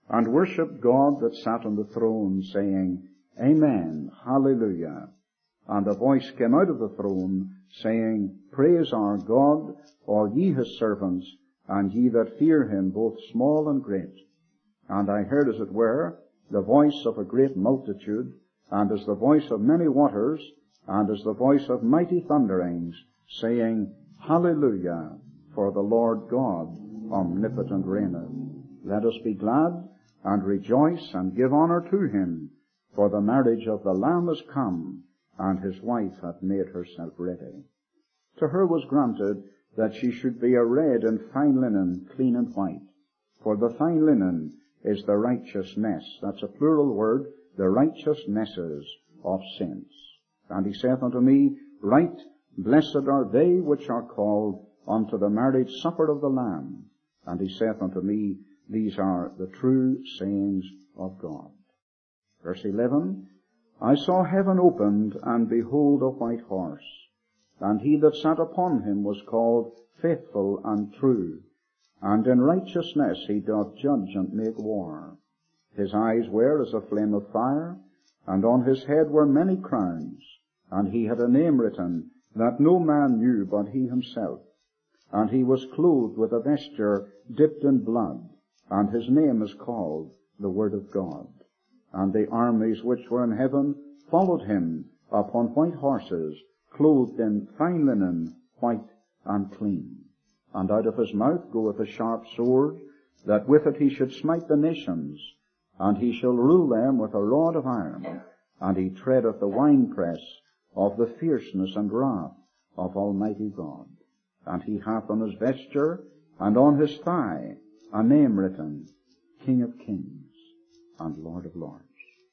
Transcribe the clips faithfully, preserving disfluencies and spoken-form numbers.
and worshipped God that sat on the throne, saying, Amen, Hallelujah. And a voice came out of the throne, saying, Praise our God, all ye his servants, and ye that fear him, both small and great. And I heard, as it were, the voice of a great multitude, and as the voice of many waters, and as the voice of mighty thunderings, saying, Hallelujah, for the Lord God omnipotent reigneth. Let us be glad and rejoice and give honor to him, for the marriage of the Lamb is come, and his wife hath made herself ready. To her was granted that she should be arrayed in fine linen, clean and white. For the fine linen is the righteousness, that's a plural word, the righteousnesses of saints. And he saith unto me, Right, blessed are they which are called unto the marriage supper of the Lamb. And he saith unto me, These are the true sayings of God. Verse eleven, I saw heaven opened, and behold a white horse, and he that sat upon him was called Faithful and True, and in righteousness he doth judge and make war. His eyes were as a flame of fire, and on his head were many crowns, and he had a name written that no man knew but he himself. And he was clothed with a vesture dipped in blood, and his name is called the Word of God. And the armies which were in heaven followed him upon white horses, clothed in fine linen, white and clean. And out of his mouth goeth a sharp sword, that with it he should smite the nations, and he shall rule them with a rod of iron, and he treadeth the winepress of the fierceness and wrath of Almighty God. And he hath on his vesture and on his thigh a name written, King of Kings and Lord of Lords.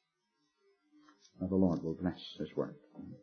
Now the Lord will bless his word.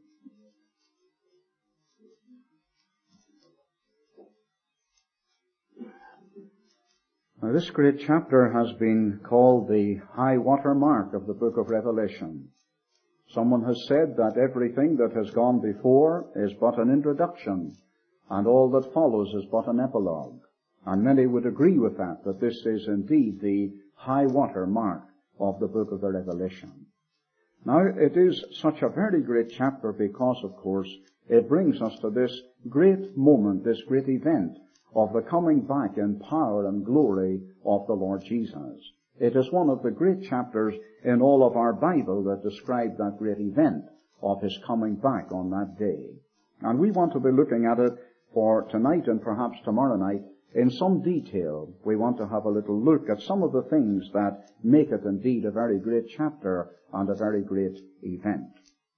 Now this great chapter has been called the high water mark of the book of Revelation. Someone has said that everything that has gone before is but an introduction, and all that follows is but an epilogue. And many would agree with that, that this is indeed the high water mark of the book of the Revelation. Now, it is such a very great chapter because, of course, it brings us to this great moment, this great event of the coming back in power and glory of the Lord Jesus. It is one of the great chapters in all of our Bible that describe that great event of his coming back on that day. And we want to be looking at it for tonight and perhaps tomorrow night in some detail. We want to have a little look at some of the things that make it indeed a very great chapter and a very great event.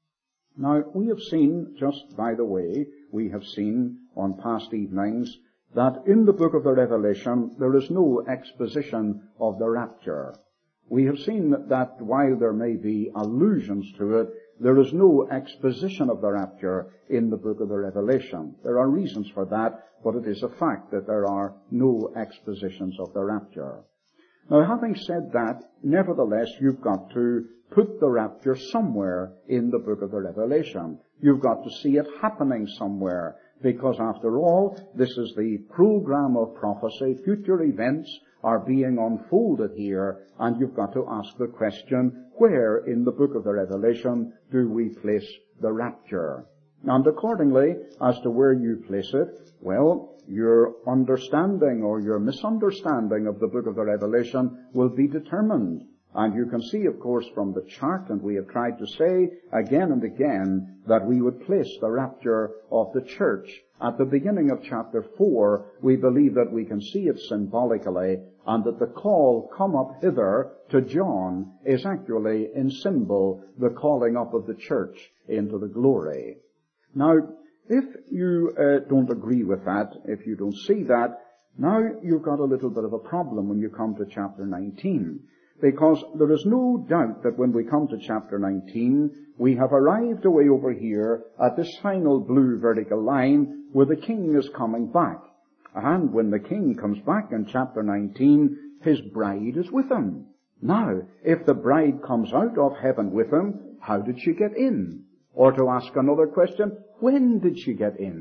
Now, we have seen, just by the way, we have seen on past evenings that in the book of the Revelation there is no exposition of the rapture. We have seen that while there may be allusions to it, there is no exposition of the rapture in the book of the Revelation. There are reasons for that, but it is a fact that there are no expositions of the rapture. Now, having said that, nevertheless, you've got to put the rapture somewhere in the book of the Revelation. You've got to see it happening somewhere, because after all, this is the program of prophecy. Future events are being unfolded here, and you've got to ask the question, where in the book of the Revelation do we place the rapture? And accordingly, as to where you place it, well, your understanding or your misunderstanding of the book of the Revelation will be determined. And you can see, of course, from the chart, and we have tried to say again and again that we would place the rapture of the church at the beginning of chapter four. We believe that we can see it symbolically, and that the call, come up hither, to John is actually in symbol the calling up of the church into the glory. Now, if you uh, don't agree with that, if you don't see that, now you've got a little bit of a problem when you come to chapter nineteen. Because there is no doubt that when we come to chapter nineteen, we have arrived away over here at this final blue vertical line where the king is coming back. And when the king comes back in chapter nineteen, his bride is with him. Now, if the bride comes out of heaven with him, how did she get in? Or to ask another question, when did she get in?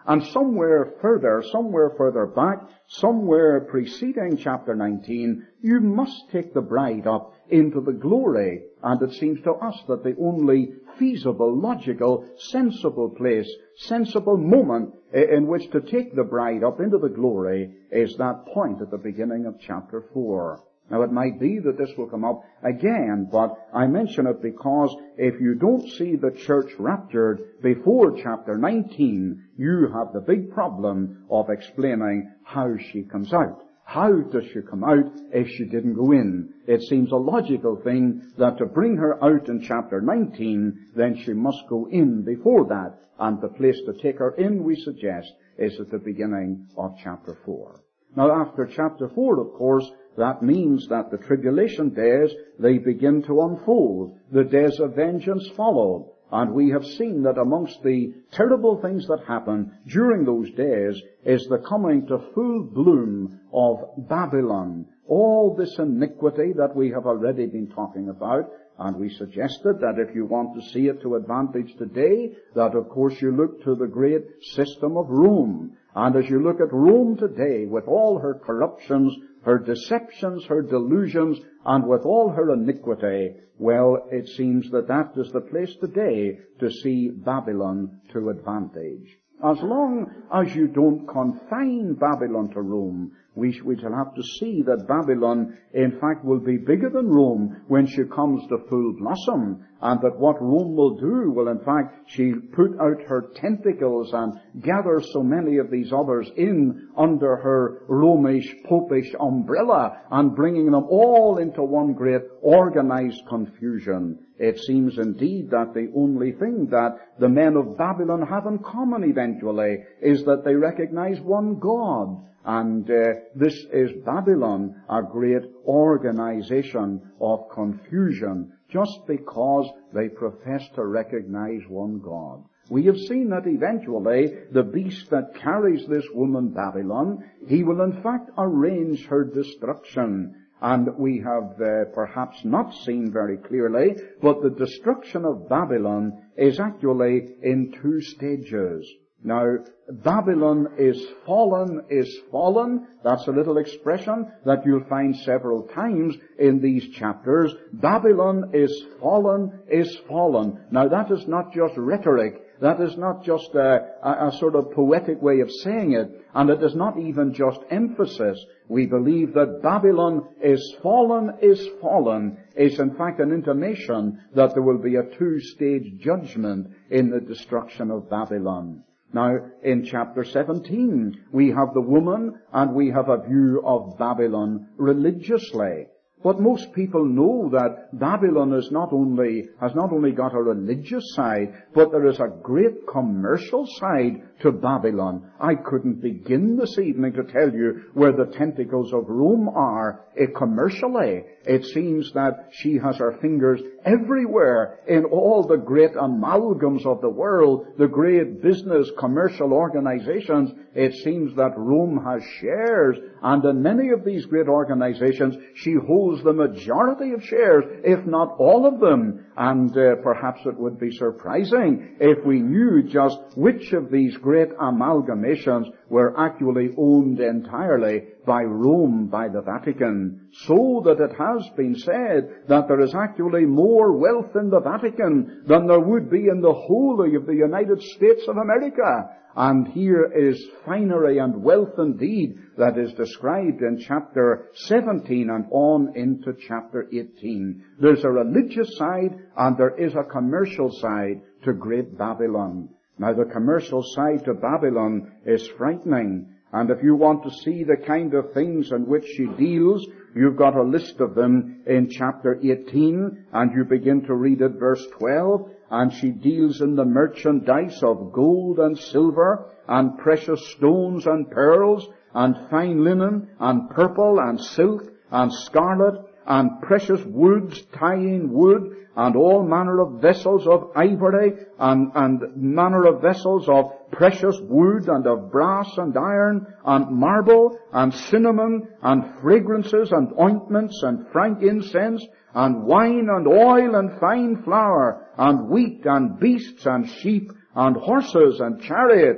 And somewhere further, somewhere further back, somewhere preceding chapter nineteen, you must take the bride up into the glory. And it seems to us that the only feasible, logical, sensible place, sensible moment in which to take the bride up into the glory is that point at the beginning of chapter four. Now it might be that this will come up again, but I mention it because if you don't see the church raptured before chapter nineteen, you have the big problem of explaining how she comes out. How does she come out if she didn't go in? It seems a logical thing that to bring her out in chapter nineteen, then she must go in before that. And the place to take her in, we suggest, is at the beginning of chapter four. Now after chapter four, of course, that means that the tribulation days, they begin to unfold. The days of vengeance follow. And we have seen that amongst the terrible things that happen during those days is the coming to full bloom of Babylon. All this iniquity that we have already been talking about. And we suggested that if you want to see it to advantage today, that of course you look to the great system of Rome. And as you look at Rome today, with all her corruptions, her deceptions, her delusions, and with all her iniquity, well, it seems that that is the place today to see Babylon to advantage. As long as you don't confine Babylon to Rome, we, sh- we shall have to see that Babylon, in fact, will be bigger than Rome when she comes to full blossom, and that what Rome will do will, in fact, she'll put out her tentacles and gather so many of these others in under her Romish, Popish umbrella, and bringing them all into one great organized confusion. It seems indeed that the only thing that the men of Babylon have in common eventually is that they recognize one God. And uh, this is Babylon, a great organization of confusion, just because they profess to recognize one God. We have seen that eventually the beast that carries this woman Babylon, he will in fact arrange her destruction. And we have uh, perhaps not seen very clearly, but the destruction of Babylon is actually in two stages. Now, Babylon is fallen, is fallen. That's a little expression that you'll find several times in these chapters. Babylon is fallen, is fallen. Now, that is not just rhetoric. That is not just a, a, a sort of poetic way of saying it. And it is not even just emphasis. We believe that Babylon is fallen, is fallen, is in fact an intimation that there will be a two-stage judgment in the destruction of Babylon. Now, in chapter seventeen, we have the woman and we have a view of Babylon religiously. But most people know that Babylon is not only, has not only got a religious side, but there is a great commercial side to Babylon. I couldn't begin this evening to tell you where the tentacles of Rome are eh, commercially. It seems that she has her fingers everywhere in all the great amalgams of the world, the great business commercial organizations. It seems that Rome has shares, and in many of these great organizations she holds the majority of shares, if not all of them. And uh, perhaps it would be surprising if we knew just which of these great amalgamations were actually owned entirely by Rome, by the Vatican. So that it has been said that there is actually more wealth in the Vatican than there would be in the whole of the United States of America. And here is finery and wealth indeed that is described in chapter seventeen and on into chapter eighteen. There's a religious side and there is a commercial side to great Babylon. Now the commercial side to Babylon is frightening. And if you want to see the kind of things in which she deals, you've got a list of them in chapter eighteen, and you begin to read at verse twelve, and she deals in the merchandise of gold and silver, and precious stones and pearls, and fine linen, and purple, and silk, and scarlet, and precious woods, tying wood, and all manner of vessels of ivory, and, and manner of vessels of precious wood, and of brass and iron, and marble, and cinnamon, and fragrances, and ointments, and frankincense, and wine, and oil, and fine flour, and wheat, and beasts, and sheep, and horses, and chariots.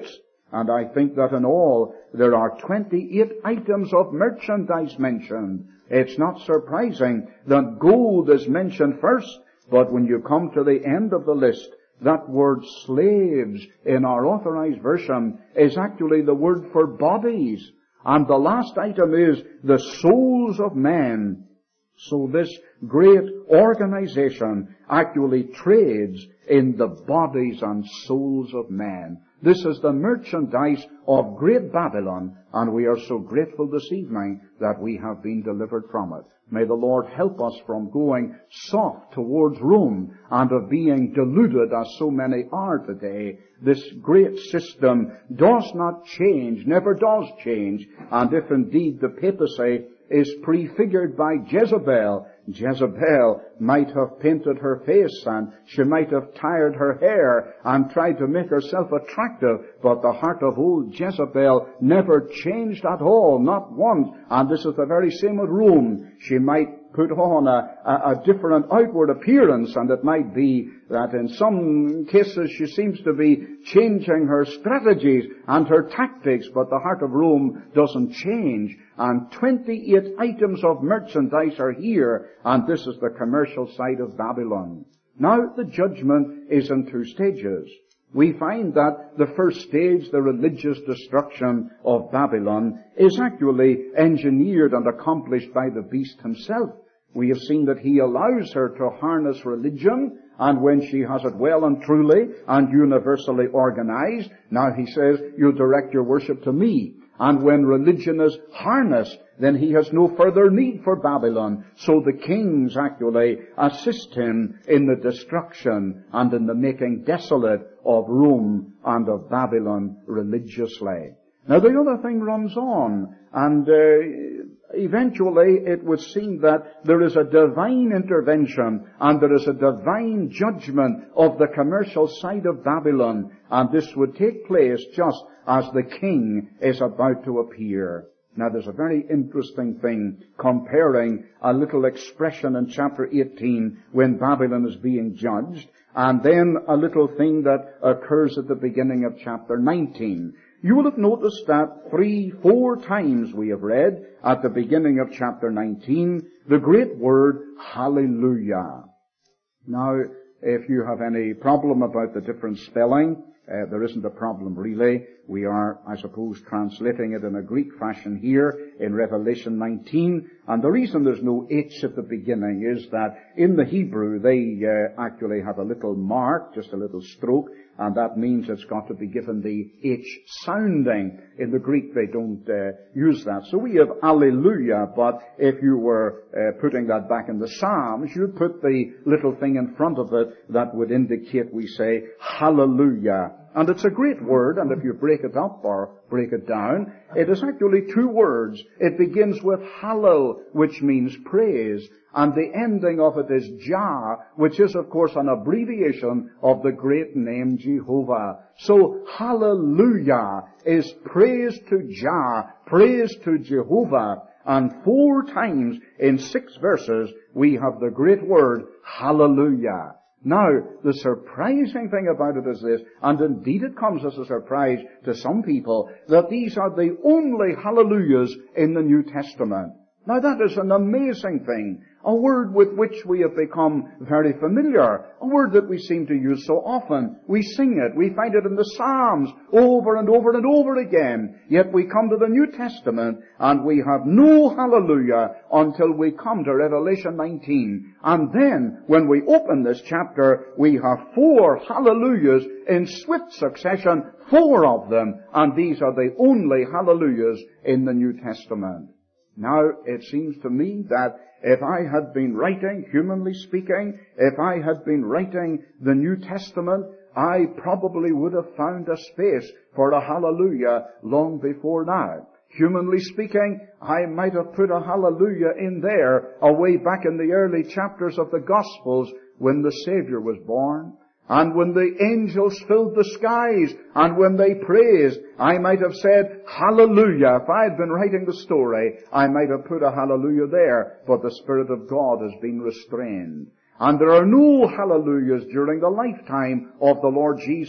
And I think that in all, there are twenty-eight items of merchandise mentioned. It's not surprising that gold is mentioned first, but when you come to the end of the list, that word slaves in our Authorized Version is actually the word for bodies. And the last item is the souls of men. So this great organization actually trades in the bodies and souls of men. This is the merchandise of great Babylon, and we are so grateful this evening that we have been delivered from it. May the Lord help us from going soft towards Rome and of being deluded as so many are today. This great system does not change, never does change, and if indeed the papacy is prefigured by Jezebel, Jezebel might have painted her face and she might have tied her hair and tried to make herself attractive, but the heart of old Jezebel never changed at all, not once. And this is the very same with Rome. She might put on a, a, a different outward appearance, and it might be that in some cases she seems to be changing her strategies and her tactics, but the heart of Rome doesn't change. And twenty-eight items of merchandise are here, and this is the commercial side of Babylon. Now, the judgment is in two stages. We find that the first stage, the religious destruction of Babylon, is actually engineered and accomplished by the beast himself. We have seen that he allows her to harness religion, and when she has it well and truly and universally organized, now he says, you direct your worship to me. And when religion is harnessed, then he has no further need for Babylon. So the kings actually assist him in the destruction and in the making desolate of Rome and of Babylon religiously. Now the other thing runs on, and uh, eventually it would seem that there is a divine intervention and there is a divine judgment of the commercial side of Babylon, and this would take place just as the king is about to appear. Now there's a very interesting thing comparing a little expression in chapter eighteen when Babylon is being judged, and then a little thing that occurs at the beginning of chapter nineteen. You will have noticed that three, four times we have read at the beginning of chapter nineteen the great word hallelujah. Now, if you have any problem about the different spelling, uh, there isn't a problem really. We are, I suppose, translating it in a Greek fashion here in Revelation nineteen. And the reason there's no H at the beginning is that in the Hebrew they uh, actually have a little mark, just a little stroke, and that means it's got to be given the H sounding. In the Greek they don't uh, use that. So we have Alleluia, but if you were uh, putting that back in the Psalms, you'd put the little thing in front of it that would indicate, we say, Hallelujah. And it's a great word, and if you break it up or break it down, it is actually two words. It begins with hallow, which means praise, and the ending of it is Jah, which is of course an abbreviation of the great name Jehovah. So hallelujah is praise to Jah, praise to Jehovah, and four times in six verses we have the great word hallelujah. Now, the surprising thing about it is this, and indeed it comes as a surprise to some people, that these are the only hallelujahs in the New Testament. Now that is an amazing thing. A word with which we have become very familiar. A word that we seem to use so often. We sing it. We find it in the Psalms over and over and over again. Yet we come to the New Testament and we have no hallelujah until we come to Revelation nineteen. And then, when we open this chapter, we have four hallelujahs in swift succession, four of them. And these are the only hallelujahs in the New Testament. Now, it seems to me that if I had been writing, humanly speaking, if I had been writing the New Testament, I probably would have found a space for a hallelujah long before now. Humanly speaking, I might have put a hallelujah in there away back in the early chapters of the Gospels when the Savior was born. And when the angels filled the skies, and when they praised, I might have said, hallelujah. If I had been writing the story, I might have put a hallelujah there, but the Spirit of God has been restrained. And there are no hallelujahs during the lifetime of the Lord Jesus.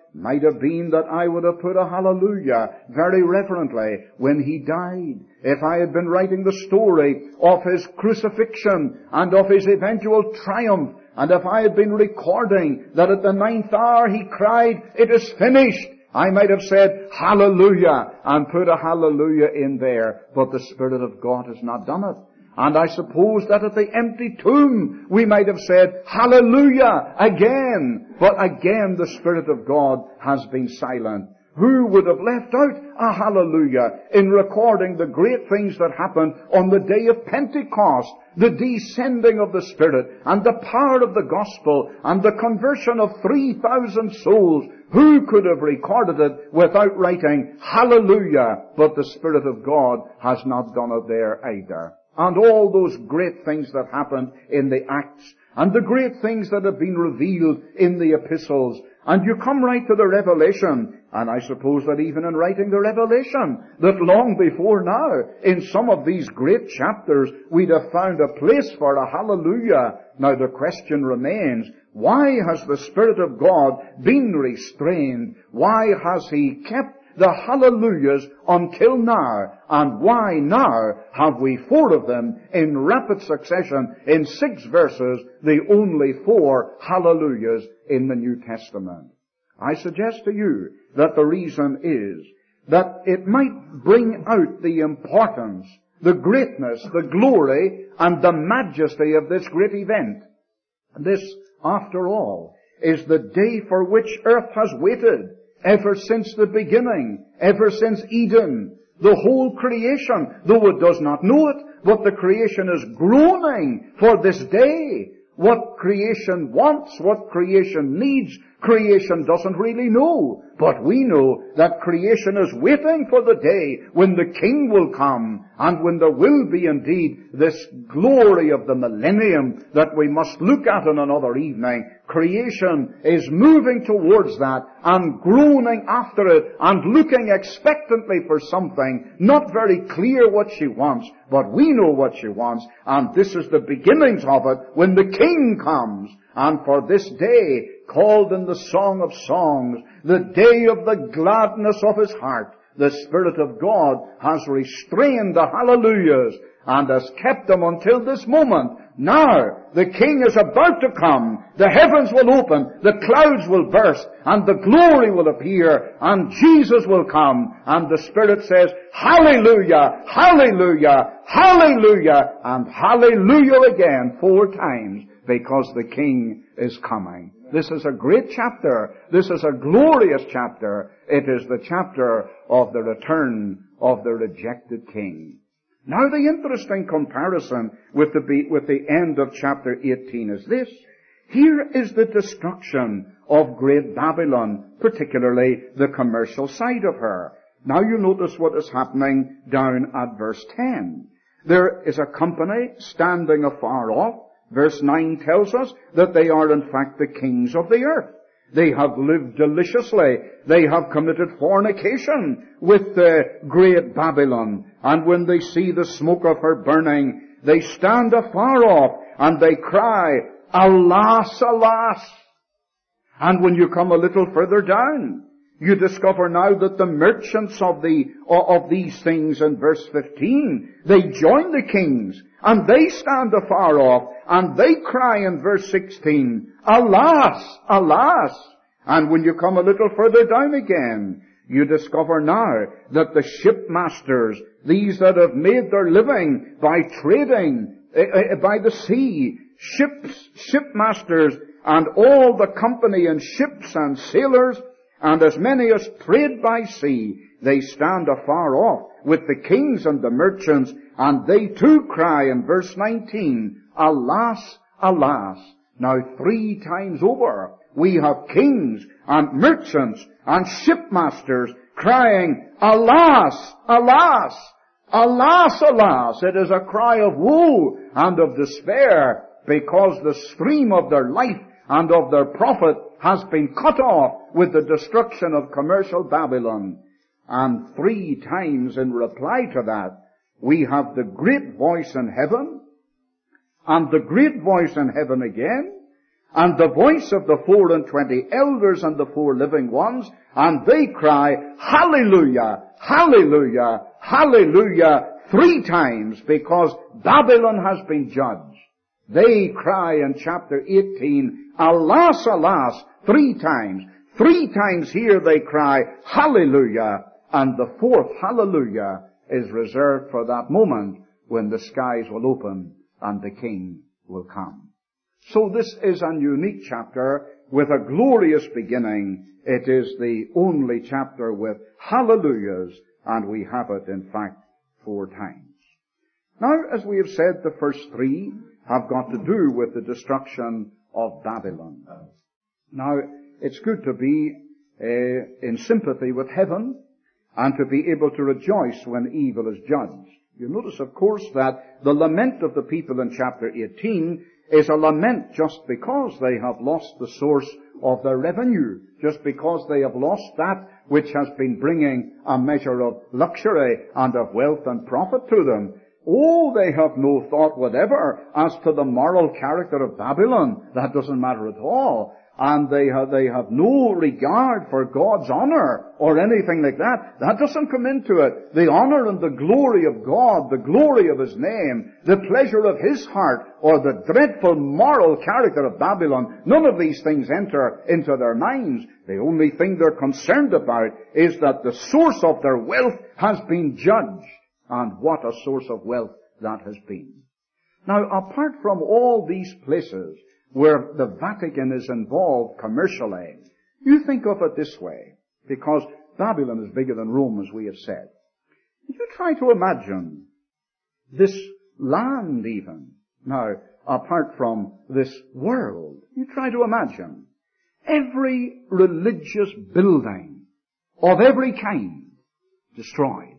might have been that I would have put a hallelujah very reverently when he died. If I had been writing the story of his crucifixion and of his eventual triumph, and if I had been recording that at the ninth hour he cried, "It is finished," I might have said, "Hallelujah," and put a hallelujah in there. But the Spirit of God has not done it. And I suppose that at the empty tomb we might have said, "Hallelujah," again. But again the Spirit of God has been silent. Who would have left out a hallelujah in recording the great things that happened on the day of Pentecost, the descending of the Spirit and the power of the gospel and the conversion of three thousand souls? Who could have recorded it without writing hallelujah? But the Spirit of God has not done it there either. And all those great things that happened in the Acts, and the great things that have been revealed in the epistles, and you come right to the Revelation, and I suppose that even in writing the Revelation, that long before now, in some of these great chapters, we'd have found a place for a hallelujah. Now the question remains, why has the Spirit of God been restrained? Why has he kept the hallelujahs until now? And why now have we four of them in rapid succession, in six verses, the only four hallelujahs in the New Testament? I suggest to you that the reason is that it might bring out the importance, the greatness, the glory, and the majesty of this great event. This, after all, is the day for which earth has waited. Ever since the beginning, ever since Eden, the whole creation, though it does not know it, but the creation is groaning for this day. What creation wants, what creation needs, creation doesn't really know. But we know that creation is waiting for the day when the King will come, and when there will be indeed this glory of the millennium that we must look at in another evening. Creation is moving towards that and groaning after it and looking expectantly for something. Not very clear what she wants, but we know what she wants, and this is the beginnings of it when the King comes. And for this day, called in the Song of Songs, the day of the gladness of his heart, the Spirit of God has restrained the hallelujahs and has kept them until this moment. Now, the King is about to come. The heavens will open, the clouds will burst, and the glory will appear, and Jesus will come. And the Spirit says, "Hallelujah, hallelujah, hallelujah," and hallelujah again four times, because the King is coming. This is a great chapter. This is a glorious chapter. It is the chapter of the return of the rejected King. Now the interesting comparison with the, with the end of chapter eighteen is this. Here is the destruction of great Babylon, particularly the commercial side of her. Now you notice what is happening down at verse ten. There is a company standing afar off. Verse nine tells us that they are in fact the kings of the earth. They have lived deliciously. They have committed fornication with the great Babylon. And when they see the smoke of her burning, they stand afar off and they cry, "Alas, alas!" And when you come a little further down, you discover now that the merchants of the of these things in verse fifteen, they join the kings and they stand afar off and they cry in verse sixteen, "Alas, alas!" And when you come a little further down again, you discover now that the shipmasters, these that have made their living by trading uh, by the sea, ships, shipmasters and all the company and ships and sailors, and as many as trade by sea, they stand afar off with the kings and the merchants, and they too cry in verse nineteen, "Alas, alas." Now three times over, we have kings and merchants and shipmasters crying, "Alas, alas, alas, alas." It is a cry of woe and of despair, because the stream of their life and of their profit has been cut off with the destruction of commercial Babylon. And three times in reply to that, we have the great voice in heaven, and the great voice in heaven again, and the voice of the four and twenty elders and the four living ones, and they cry, Hallelujah, Hallelujah, Hallelujah, three times, because Babylon has been judged. They cry in chapter eighteen, Alas, alas, three times. Three times here they cry, Hallelujah, and the fourth Hallelujah is reserved for that moment when the skies will open and the King will come. So this is a unique chapter with a glorious beginning. It is the only chapter with hallelujahs, and we have it, in fact, four times. Now, as we have said, the first three have got to do with the destruction of Babylon. Now, it's good to be uh, in sympathy with heaven and to be able to rejoice when evil is judged. You notice, of course, that the lament of the people in chapter eighteen is a lament just because they have lost the source of their revenue, just because they have lost that which has been bringing a measure of luxury and of wealth and profit to them. Oh, they have no thought whatever as to the moral character of Babylon. That doesn't matter at all. And they have, they have no regard for God's honor or anything like that. That doesn't come into it. The honor and the glory of God, the glory of His name, the pleasure of His heart, or the dreadful moral character of Babylon, none of these things enter into their minds. The only thing they're concerned about is that the source of their wealth has been judged. And what a source of wealth that has been. Now, apart from all these places where the Vatican is involved commercially, you think of it this way, because Babylon is bigger than Rome, as we have said. You try to imagine this land even, now, apart from this world, you try to imagine every religious building of every kind destroyed.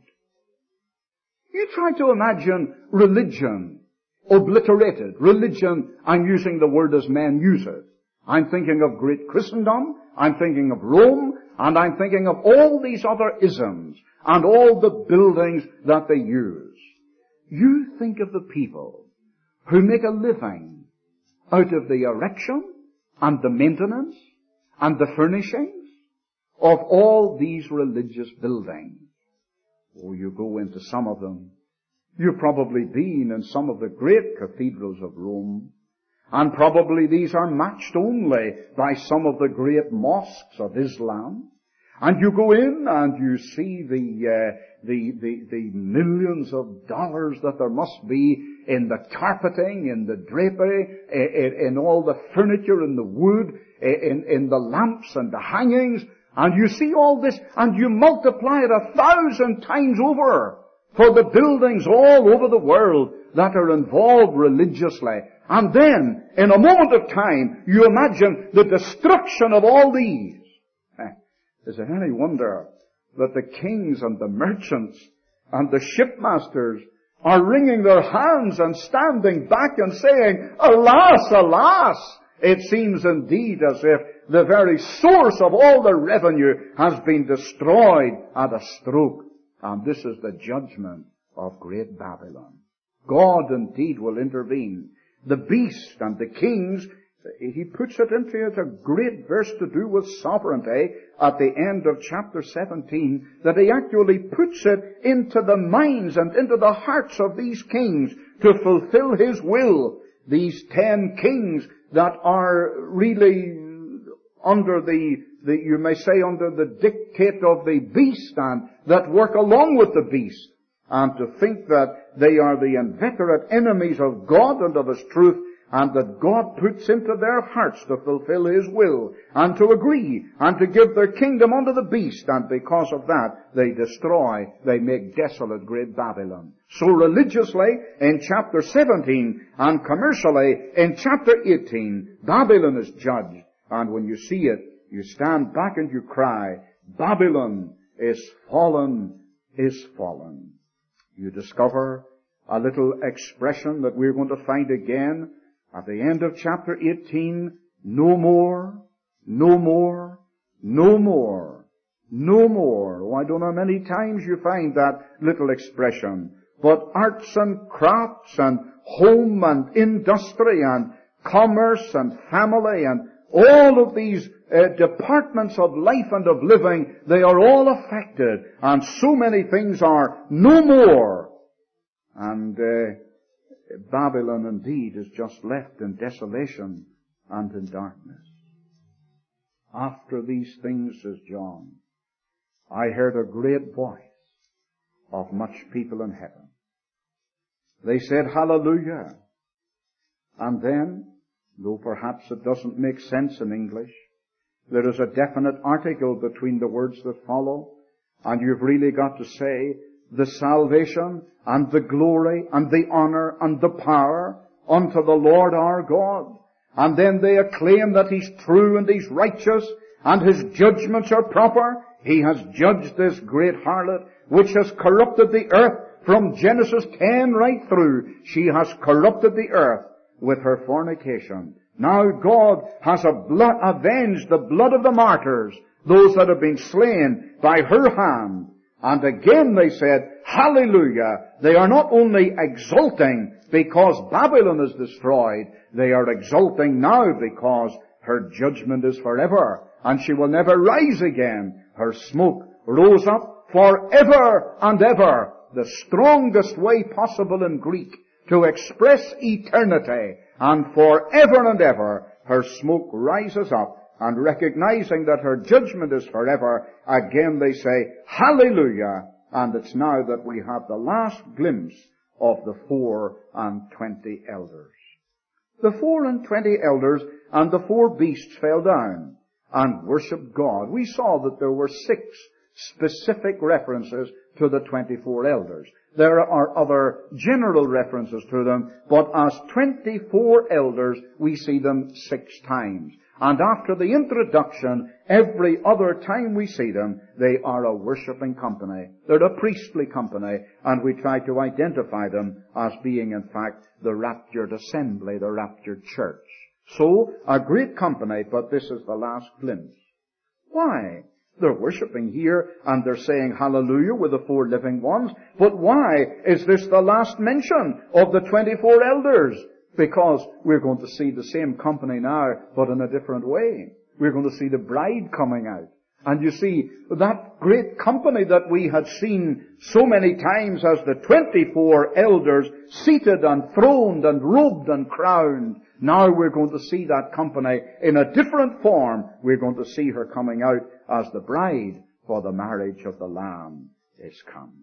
You try to imagine religion obliterated. Religion, I'm using the word as men use it. I'm thinking of great Christendom, I'm thinking of Rome, and I'm thinking of all these other isms and all the buildings that they use. You think of the people who make a living out of the erection and the maintenance and the furnishings of all these religious buildings. Oh, you go into some of them. You've probably been in some of the great cathedrals of Rome, and probably these are matched only by some of the great mosques of Islam. And you go in and you see the, uh, the, the, the millions of dollars that there must be in the carpeting, in the drapery, in, in all the furniture, in the wood, in, in the lamps and the hangings. And you see all this, and you multiply it a thousand times over for the buildings all over the world that are involved religiously. And then, in a moment of time, you imagine the destruction of all these. Is it any wonder that the kings and the merchants and the shipmasters are wringing their hands and standing back and saying, Alas, alas! It seems indeed as if the very source of all the revenue has been destroyed at a stroke. And this is the judgment of great Babylon. God indeed will intervene. The beast and the kings, he puts it into it a great verse to do with sovereignty at the end of chapter seventeen, that he actually puts it into the minds and into the hearts of these kings to fulfill his will. These ten kings that are really under the, the, you may say, under the dictate of the beast, and that work along with the beast. And to think that they are the inveterate enemies of God and of His truth, and that God puts into their hearts to fulfill His will, and to agree, and to give their kingdom unto the beast, and because of that, they destroy, they make desolate great Babylon. So religiously, in chapter seventeen, and commercially, in chapter eighteen, Babylon is judged. And when you see it, you stand back and you cry, Babylon is fallen, is fallen. You discover a little expression that we're going to find again at the end of chapter eighteen, no more, no more, no more, no more. Oh, I don't know how many times you find that little expression. But arts and crafts and home and industry and commerce and family and all of these uh, departments of life and of living, they are all affected, and so many things are no more. And uh, Babylon indeed is just left in desolation and in darkness. After these things, says John, I heard a great voice of much people in heaven. They said, Hallelujah. And then, though perhaps it doesn't make sense in English, there is a definite article between the words that follow, and you've really got to say, the salvation and the glory and the honor and the power unto the Lord our God. And then they acclaim that He's true and He's righteous and His judgments are proper. He has judged this great harlot which has corrupted the earth from Genesis ten right through. She has corrupted the earth with her fornication. Now God has a blood, avenged the blood of the martyrs, those that have been slain by her hand. And again they said, Hallelujah. They are not only exulting because Babylon is destroyed, they are exulting now because her judgment is forever, and she will never rise again. Her smoke rose up forever and ever. The strongest way possible in Greek to express eternity, and forever and ever her smoke rises up, and recognizing that her judgment is forever, again they say, Hallelujah. And it's now that we have the last glimpse of the four and twenty elders. The four and twenty elders and the four beasts fell down and worshipped God. We saw that there were six specific references to the twenty-four elders. There are other general references to them, but as twenty-four elders, we see them six times. And after the introduction, every other time we see them, they are a worshipping company. They're a priestly company, and we try to identify them as being, in fact, the raptured assembly, the raptured church. So, a great company, but this is the last glimpse. Why? They're worshipping here, and they're saying hallelujah with the four living ones, but why is this the last mention of the twenty-four elders? Because we're going to see the same company now, but in a different way. We're going to see the bride coming out. And you see, that great company that we had seen so many times as the twenty-four elders seated and throned and robed and crowned, now we're going to see that company in a different form. We're going to see her coming out as the bride, for the marriage of the Lamb is come.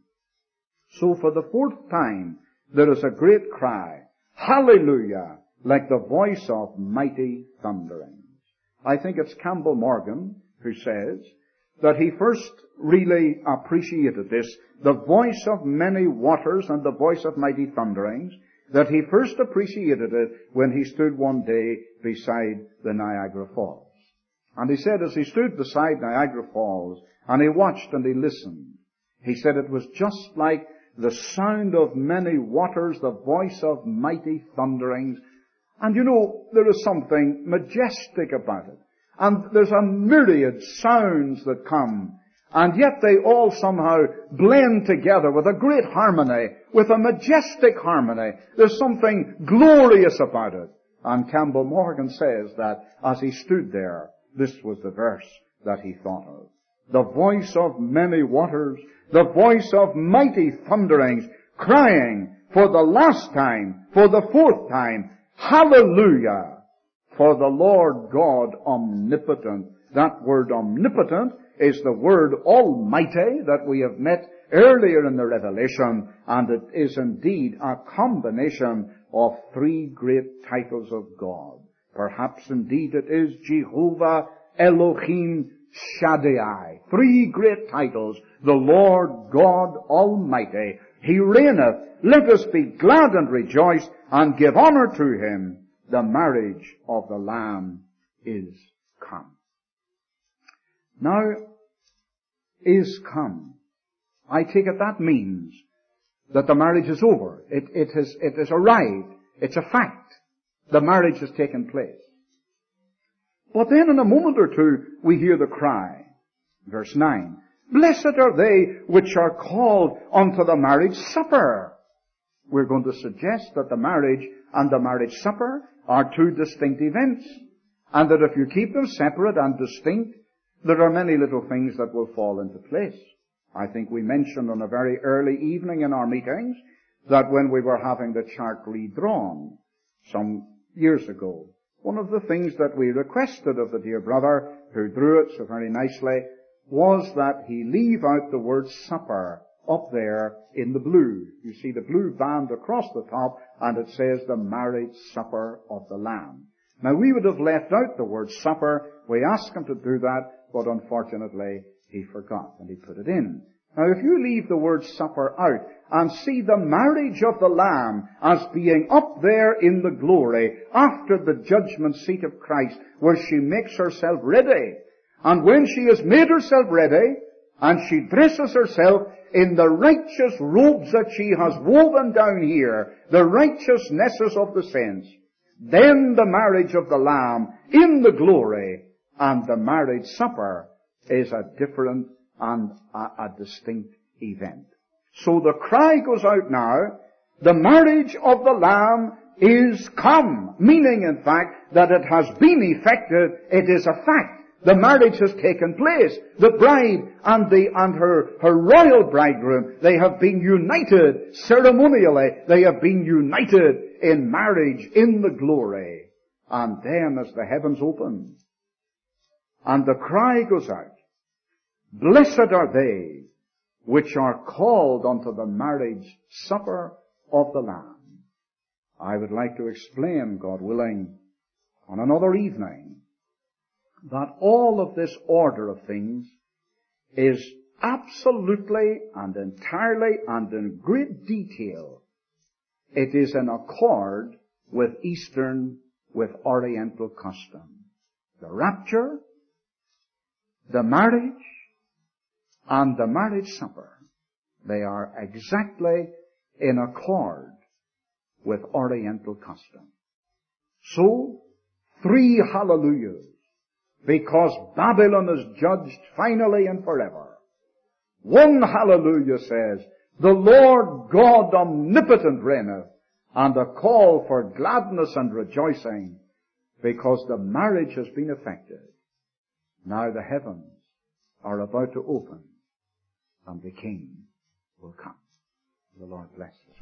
So for the fourth time, there is a great cry, Hallelujah, like the voice of mighty thunderings. I think it's Campbell Morgan who says that he first really appreciated this, the voice of many waters and the voice of mighty thunderings, that he first appreciated it when he stood one day beside the Niagara Falls. And he said as he stood beside Niagara Falls and he watched and he listened, he said it was just like the sound of many waters, the voice of mighty thunderings. And you know, there is something majestic about it. And there's a myriad sounds that come. And yet they all somehow blend together with a great harmony, with a majestic harmony. There's something glorious about it. And Campbell Morgan says that as he stood there, this was the verse that he thought of. The voice of many waters, the voice of mighty thunderings, crying for the last time, for the fourth time, Hallelujah, for the Lord God omnipotent. That word omnipotent is the word Almighty that we have met earlier in the Revelation, and it is indeed a combination of three great titles of God. Perhaps indeed it is Jehovah Elohim Shaddai. Three great titles. The Lord God Almighty. He reigneth. Let us be glad and rejoice and give honor to Him. The marriage of the Lamb is come. Now, is come. I take it that means that the marriage is over. It, it has, it has arrived. It's a fact. The marriage has taken place. But then in a moment or two, we hear the cry. Verse nine. Blessed are they which are called unto the marriage supper. We're going to suggest that the marriage and the marriage supper are two distinct events, and that if you keep them separate and distinct, there are many little things that will fall into place. I think we mentioned on a very early evening in our meetings that when we were having the chart redrawn some years ago, one of the things that we requested of the dear brother who drew it so very nicely was that he leave out the word supper up there in the blue. You see the blue band across the top, and it says the marriage supper of the Lamb. Now we would have left out the word supper. We asked him to do that, but unfortunately he forgot, and he put it in. Now if you leave the word supper out and see the marriage of the Lamb as being up there in the glory after the judgment seat of Christ, where she makes herself ready, and when she has made herself ready, and she dresses herself in the righteous robes that she has woven down here, the righteousnesses of the saints, then the marriage of the Lamb in the glory and the marriage supper is a different and a, a distinct event. So the cry goes out now, the marriage of the Lamb is come, meaning in fact that it has been effected, it is a fact. The marriage has taken place. The bride and the, and her, her royal bridegroom, they have been united ceremonially. They have been united in marriage in the glory. And then as the heavens open, and the cry goes out, blessed are they which are called unto the marriage supper of the Lamb. I would like to explain, God willing, on another evening, that all of this order of things is absolutely and entirely and in great detail, it is in accord with Eastern, with Oriental custom. The rapture, the marriage, and the marriage supper, they are exactly in accord with Oriental custom. So, three hallelujahs, because Babylon is judged finally and forever. One hallelujah says, the Lord God omnipotent reigneth, and a call for gladness and rejoicing, because the marriage has been effected. Now the heavens are about to open, and the King will come. The Lord bless us.